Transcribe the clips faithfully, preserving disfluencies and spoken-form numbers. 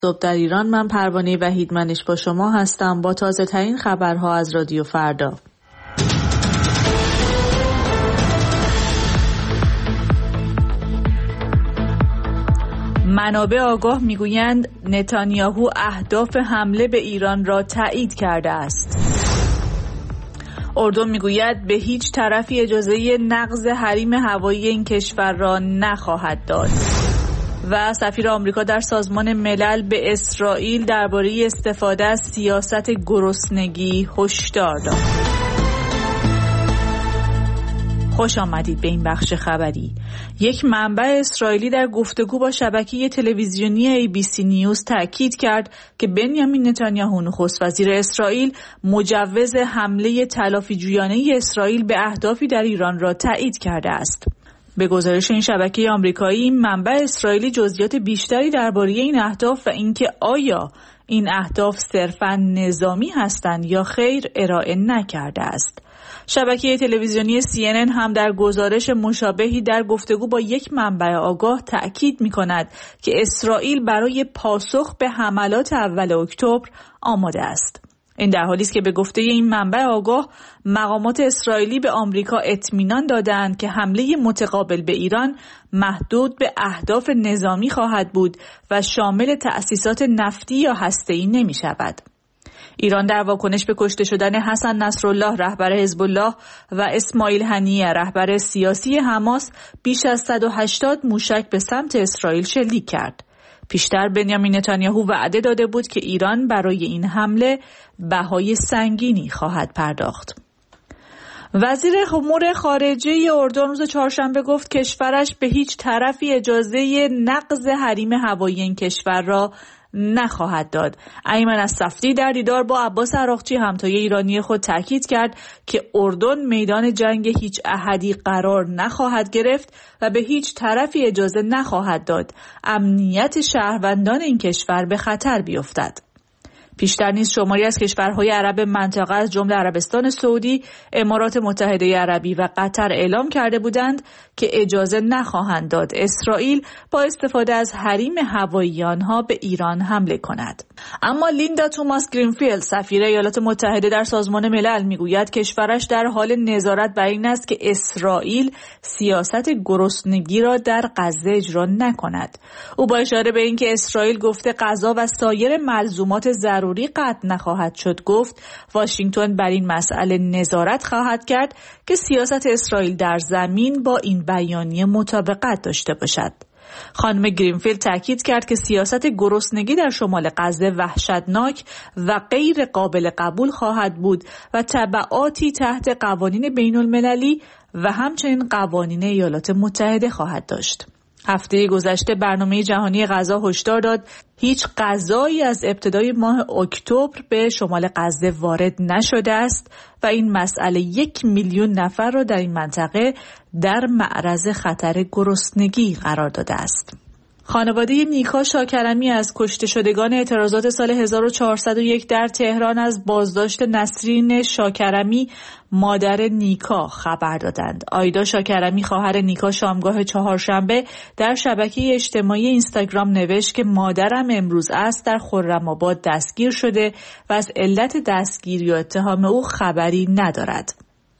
صبح در ایران، من پروانه وحیدمنش با شما هستم با تازه ترین خبرها از رادیو فردا. منابع آگاه میگویند نتانیاهو اهداف حمله به ایران را تایید کرده است. اردن میگوید به هیچ طرفی اجازه نقض حریم هوایی این کشور را نخواهد داد. و سفیر آمریکا در سازمان ملل به اسرائیل درباره استفاده از سیاست گرسنگی هشدار داد. خوش آمدید به این بخش خبری. یک منبع اسرائیلی در گفتگو با شبکه تلویزیونی ای بی سی نیوز تأکید کرد که بنیامین نتانیاهو نخست وزیر اسرائیل مجوز حمله تلافیجویانه اسرائیل به اهدافی در ایران را تایید کرده است. به گزارش این شبکه آمریکایی، منبع اسرائیلی جزئیات بیشتری درباره این اهداف و اینکه آیا این اهداف صرفاً نظامی هستند یا خیر ارائه نکرده است. شبکه تلویزیونی سی ان ان هم در گزارش مشابهی در گفتگو با یک منبع آگاه تأکید می‌کند که اسرائیل برای پاسخ به حملات اول اکتبر آماده است. این در حالی است که به گفته این منبع آگاه مقامات اسرائیلی به آمریکا اطمینان دادند که حمله متقابل به ایران محدود به اهداف نظامی خواهد بود و شامل تأسیسات نفتی یا هسته‌ای نمی‌شود. ایران در واکنش به کشته شدن حسن نصرالله رهبر حزب الله و اسماعیل هنیه رهبر سیاسی حماس بیش از صد و هشتاد موشک به سمت اسرائیل شلیک کرد. پیشتر بنیامین نتانیاهو وعده داده بود که ایران برای این حمله بهای سنگینی خواهد پرداخت. وزیر امور خارجه اردن روز چهارشنبه گفت کشورش به هیچ طرفی اجازه نقض حریم هوایی این کشور را نخواهد داد. ایمن الصفدی در دیدار با عباس عراقچی همتای ایرانی خود تاکید کرد که اردن میدان جنگ هیچ احدی قرار نخواهد گرفت و به هیچ طرفی اجازه نخواهد داد امنیت شهروندان این کشور به خطر بیفتد. پیشتر نیز شماری از کشورهای عرب منطقه از جمله عربستان سعودی، امارات متحده عربی و قطر اعلام کرده بودند که اجازه نخواهند داد اسرائیل با استفاده از حریم هوایی آنها به ایران حمله کند. اما لیندا توماس گرینفیلد سفیر ایالات متحده در سازمان ملل میگوید کشورش در حال نظارت بر این است که اسرائیل سیاست گرسنگی را در غزه اجرا نکند. او با اشاره به اینکه اسرائیل گفته غذا و سایر ملزومات ضروری قطع نخواهد شد گفت واشنگتن بر این مسئله نظارت خواهد کرد که سیاست اسرائیل در زمین با این بیانیه مطابقت داشته باشد. خانم گرینفیلد تاکید کرد که سیاست گرسنگی در شمال غزه وحشتناک و غیر قابل قبول خواهد بود و تبعاتی تحت قوانین بین المللی و همچنین قوانین ایالات متحده خواهد داشت. هفته گذشته برنامه جهانی غذا هشدار داد هیچ غذایی از ابتدای ماه اکتبر به شمال غزه وارد نشده است و این مسئله یک میلیون نفر را در این منطقه در معرض خطر گرسنگی قرار داده است. خانواده نیکا شاکرمی از کشته شدگان اعتراضات سال هزار و چهارصد و یک در تهران از بازداشت نسرین شاکرمی مادر نیکا خبر دادند. آیدا شاکرمی خواهر نیکا شامگاه چهارشنبه در شبکه اجتماعی اینستاگرام نوشت که مادرم امروز است در خرم‌آباد دستگیر شده و از علت دستگیری و اتهام او خبری ندارد.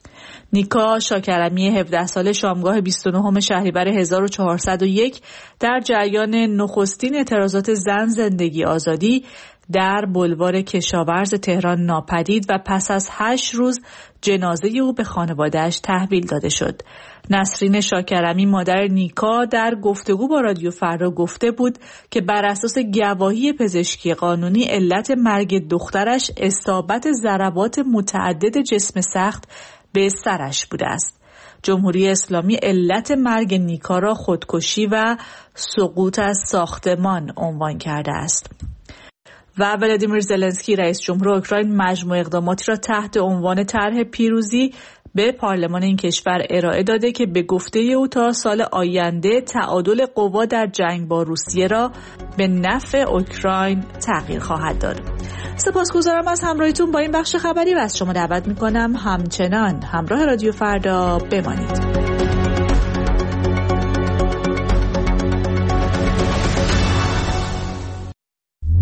نیکا شاکرمی هفده ساله شامگاه بیست و نهم شهریور هزار و چهارصد و یک در جریان نخستین اعتراضات زن زندگی آزادی در بلوار کشاورز تهران ناپدید و پس از هشت روز جنازه او به خانواده‌اش تحویل داده شد. نسرین شاکرمی مادر نیکا در گفتگو با رادیو فردا گفته بود که بر اساس گواهی پزشکی قانونی علت مرگ دخترش اصابت ضربات متعدد جسم سخت به سرش بوده است. جمهوری اسلامی علت مرگ نیکا را خودکشی و سقوط از ساختمان عنوان کرده است. و ولادیمیر زلنسکی رئیس جمهور اوکراین مجموع اقداماتی را تحت عنوان طرح پیروزی به پارلمان این کشور ارائه داده که به گفته او تا سال آینده تعادل قوا در جنگ با روسیه را به نفع اوکراین تغییر خواهد داد. سپاسگزارم از همراهیتون با این بخش خبری و از شما دعوت می‌کنم همچنان همراه رادیو فردا بمانید.